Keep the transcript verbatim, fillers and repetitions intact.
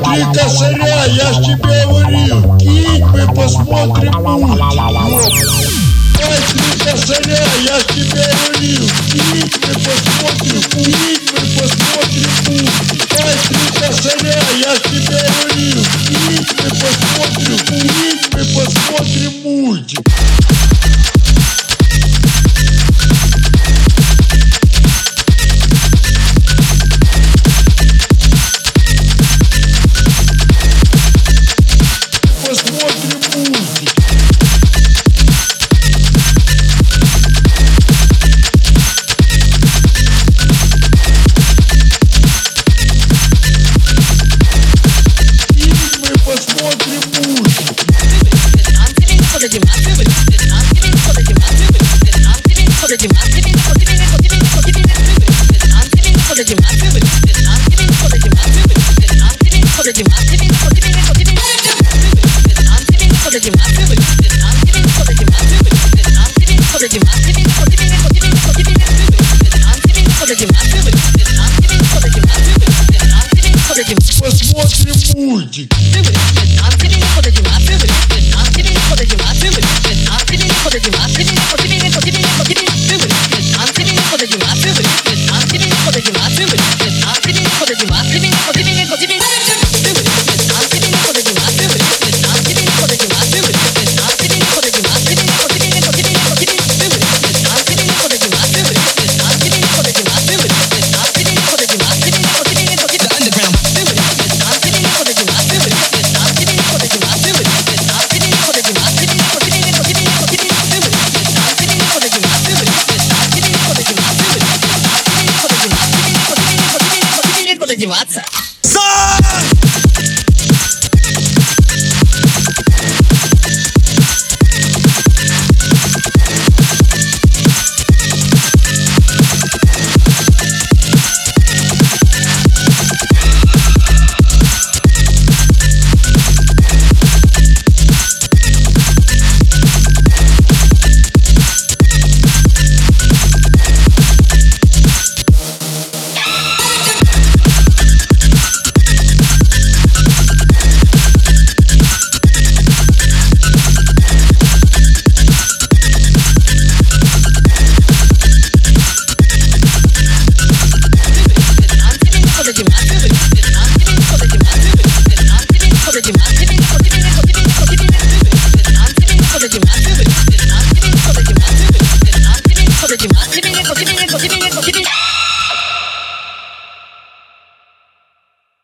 Три косаря, я ж тебе говорил. Кинь, мы посмотрим мультик. Ой, три косаря, я ж тебе говорил. Кинь, мы посмотрим, кинь, мы посмотрим мультик. Ой, три косаря, я ж тебе говорил. Кинь, мы посмотрим, кинь, мы посмотрим мультик. Посмотрим мультик.